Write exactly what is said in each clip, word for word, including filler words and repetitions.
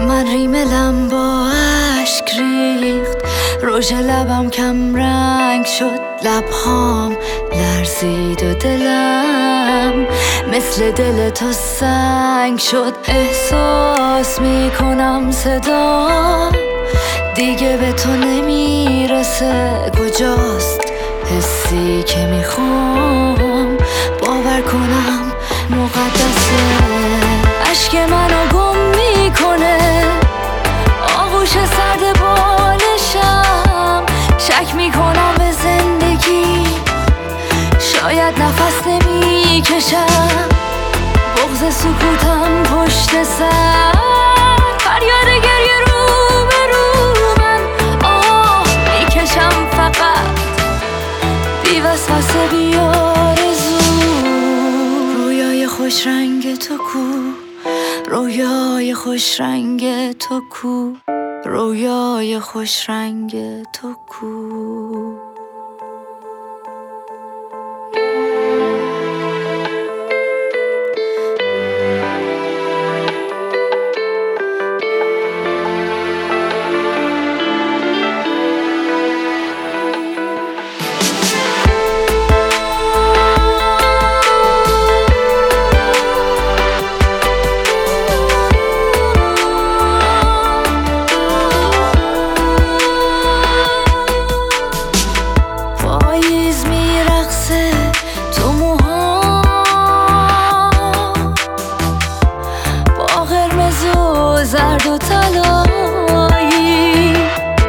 من ریملم با اشک ریخت، رژ لبم کم رنگ شد، لبهام لرزید و دلم مثل دل تو سنگ شد. احساس میکنم صدا دیگه به تو نمیرسه، کجاست حسی که میخوام باور کنم مقدسه. اشک منو گم میکنه آغوش سرد بالشم، شک میکنم به زندگی شاید نفس نمیکشم، بغض سکوتم پشت سر، فریاد گریه رو به رو من، آه میکشم فقط بی وسوسه بی آرزو. رویای خوش رنگ تو کو، رویای خوش رنگ تو کو، رویای خوش رنگ تو کو. زرد و طلایی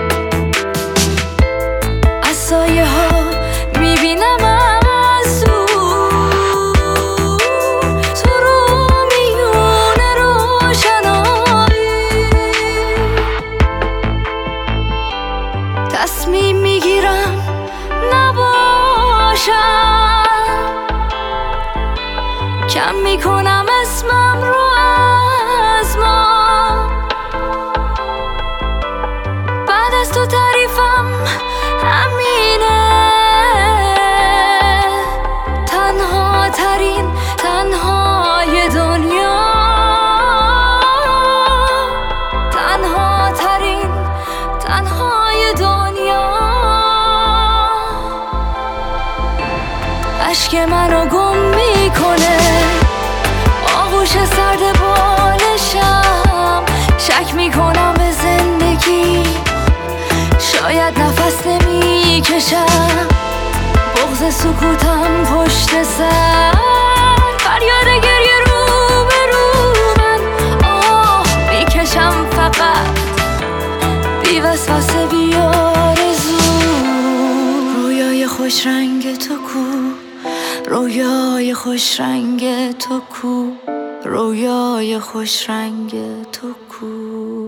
از سایه ها میبینم از دور تو رو میونه روشنایی. تصمیم میگیرم نباشم، کم میکنم اسمم رو از ما، از تو تعریفم همینه، تنها ترین تنهای دنیا، تنها ترین تنهای دنیا. اشک منو گم میکنه آغوش سرد بالشم، شک میکنم به زندگی شاید نفس نمیکشم، بغض سکوتم پشت سر، فریاد گریه رو به رو من، آه میکشم فقط بی وسوسه بی آرزو. رویای خوش رنگ تو کو، رویای خوش رنگ تو کو، رویای خوش رنگ تو کو.